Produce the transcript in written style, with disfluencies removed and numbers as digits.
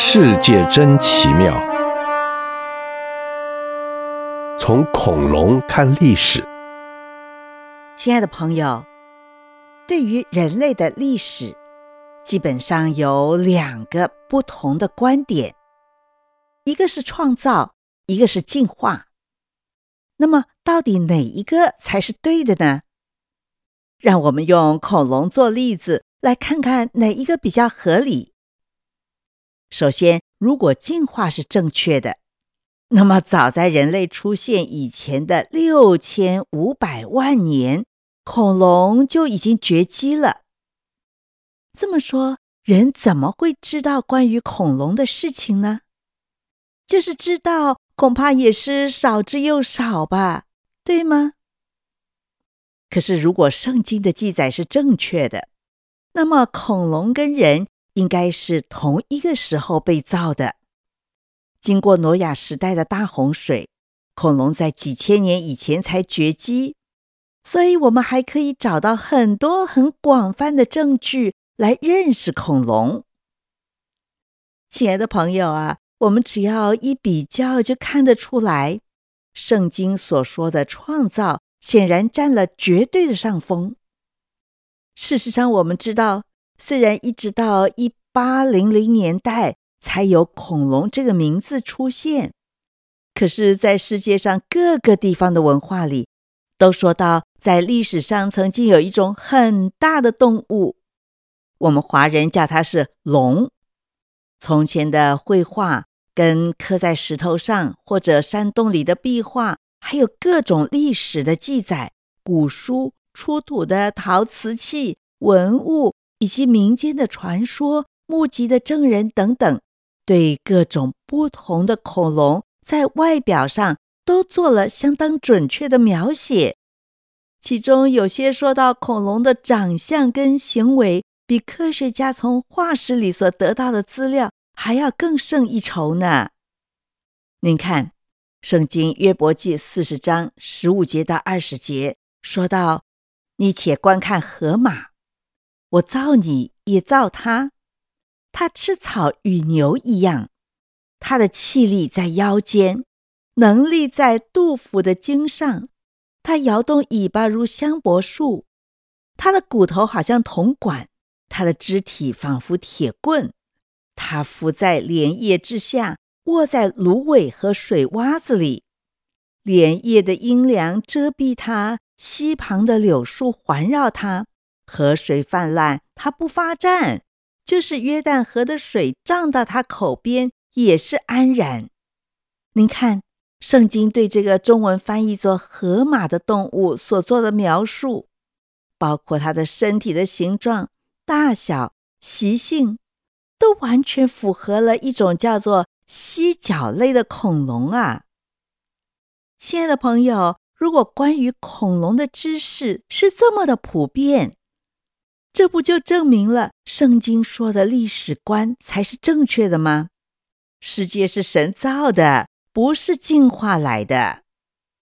世界真奇妙，从恐龙看历史。 亲爱的朋友，对于人类的历史，基本上有两个不同的观点，一个是创造，一个是进化。那么到底哪一个才是对的呢？让我们用恐龙做例子，来看看哪一个比较合理。首先，如果进化是正确的，那么早在人类出现以前的6500万年，恐龙就已经绝迹了。这么说，人怎么会知道关于恐龙的事情呢？就是知道，恐怕也是少之又少吧，对吗？可是如果圣经的记载是正确的，那么恐龙跟人应该是同一个时候被造的。经过挪亚时代的大洪水，恐龙在几千年以前才绝迹，所以我们还可以找到很多很广泛的证据来认识恐龙。亲爱的朋友啊，我们只要一比较就看得出来，圣经所说的创造显然占了绝对的上风。事实上，我们知道，虽然一直到1800年代才有恐龙这个名字出现，可是在世界上各个地方的文化里，都说到在历史上曾经有一种很大的动物，我们华人叫它是龙。从前的绘画跟刻在石头上或者山洞里的壁画，还有各种历史的记载、古书、出土的陶瓷器、文物，以及民间的传说、目击的证人等等，对各种不同的恐龙在外表上都做了相当准确的描写。其中有些说到恐龙的长相跟行为，比科学家从化石里所得到的资料还要更胜一筹呢。您看，圣经约伯记40章15节到20节说到，你且观看河马，我造你也造它，它吃草与牛一样，它的气力在腰间，能力在肚腹的经上，它摇动尾巴如香柏树，它的骨头好像铜管，它的肢体仿佛铁棍，它伏在莲叶之下，卧在芦苇和水洼子里，莲叶的阴凉遮蔽它，溪旁的柳树环绕它，河水泛滥，它不发战，就是约旦河的水涨到它口边，也是安然。您看，圣经对这个中文翻译作河马的动物所做的描述，包括它的身体的形状、大小、习性，都完全符合了一种叫做犀角类的恐龙啊。亲爱的朋友，如果关于恐龙的知识是这么的普遍，这不就证明了圣经说的历史观才是正确的吗？世界是神造的，不是进化来的。